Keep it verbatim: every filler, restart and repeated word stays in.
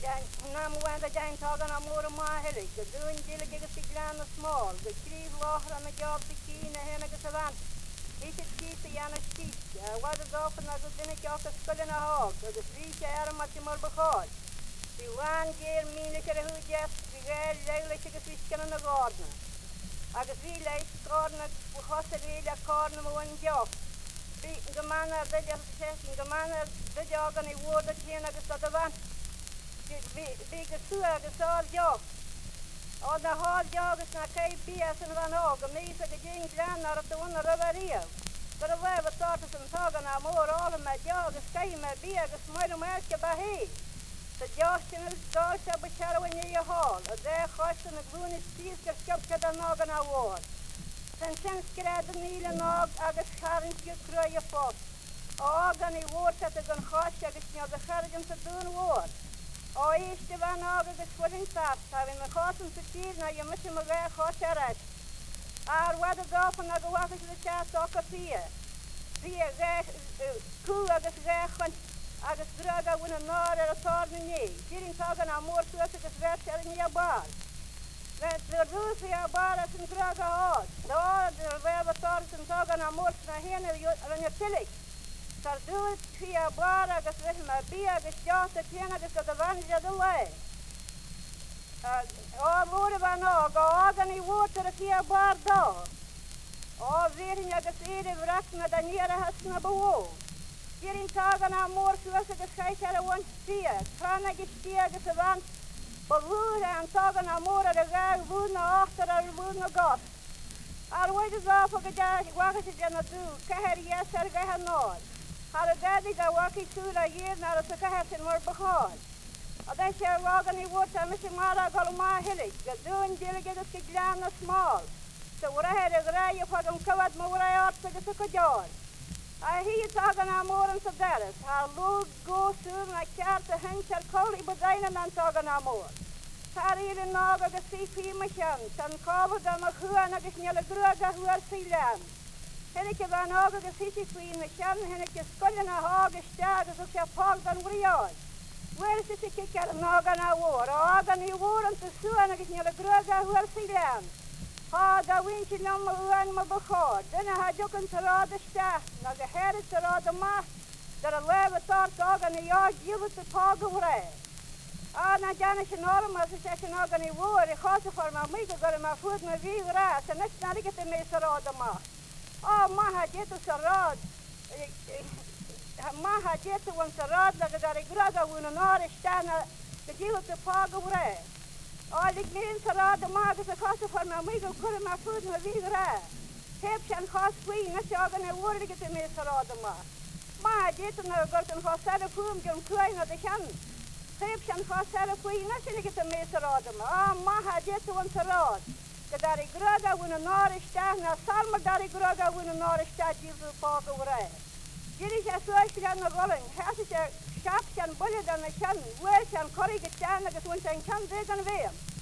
Nam wanda jain tagan amor ma helig, de dun dille gege siglan og smal, de kriv lahra med job de kine henne ge savant. Ikke skite jana skite, wat de gafen na dinne jaka skullen ha, de friese er mat mor begaal. Die waan geer mine kere hu jas, die geer leile ge fisken na garden. Agus vi leis garden bu hosse leile garden mo en job. Vi gemanner de jas ses, gemanner de jagan i woorde tjena ge stad van. Vi gesuur gesal ja. Och det har jag snackat bäsen van och mig för det gick grannar att under röverier. För det var vad starta som tagarna mor alla med jag ska med bäg smör och märka bahi. Så jag känner starta på kärva nya hall och det kostar med gröna stiskar skapka den nagarna var. Sen känns skrädden milen och agas skärn ska kröja fast. Agan i vårt att det kan skasha gesnjade skärgen så dun var. Och işte var något det skulle inte ha vi med kasen för tid när jag måste med väg kassaret. Är vad det går för något vad för det chat och kaffe. Vi är kuga det rächen att draga under norr och tar mig ner. Girin tagen av mor så att det värsta nya bar. Det rus jag bara som draga åt. Då det var tar som tagen av mor så henne och jag till. Så du tja bara gas vet med bäge tjata tjäna det ska vanja det lä. Och vore var nog agan i water tja bara då. Och vill jag gas är det vrakna där nere hasna bo. Ger inte tagarna mor så att det ska kära one steg. Träna gestege så vant. På hur han tagarna mor det väg vunna efter eller vunna gas. Är vad det var för det jag vad det jag du. Kan här jag särga han nåd. Har det där waki sura ger när det ska ha sin mor behåll. Och det kör ragan i vårt med sin mara galma helig. Det dun dille det ska gläna smal. Så våra här är grejer för de kavad med våra art så det ska göra. Jag hit tagarna morgon så där. Har lug gå surna kärta hänkar koll i bedainen an tagarna mor. Här är det något att se filmen. Sen kavar de och höna gesnälla gröga hur silen. Henne var något att sitta i med kärn, henne skulle ha haget städ och så ska fagdan vriad. Var sitter kickar nagarna år, och agan i våren till söna gesnälla gröga hur silen. Haga vinchen om och uan med beskad. Denna har jag en terrade städ, några här är terrade mat. Där är lövet tart agan i jag givet till tag och vred. Anna gärna sin armar så sätter nagan i vår, i chaseforma mycket går med fot med vidare, så nästan riktigt är med terrade mat. Oh, maha jetu sarad. Maha jetu wan sarad la gadar graga wuna nare stana de jilu te paga wre. Oh, lik min sarad maha de kasa for ma migo kure ma food ma vidre. Heb shan khas kui na chaga ne worde get me sarad ma. Maha jetu na gorten khasara kum jom kui na de shan. Heb shan khasara kui na shin get me sarad ma. Ah, maha jetu wan sarad. Daar ik graag wil een nare stad, na salma daar ik graag wil een nare stad die we pakken worden. Jullie zijn zo snel naar rollen. Hij is er schaap zijn bullen dan een kan, waar zijn korrige tanden dat we zijn kan zeggen weer.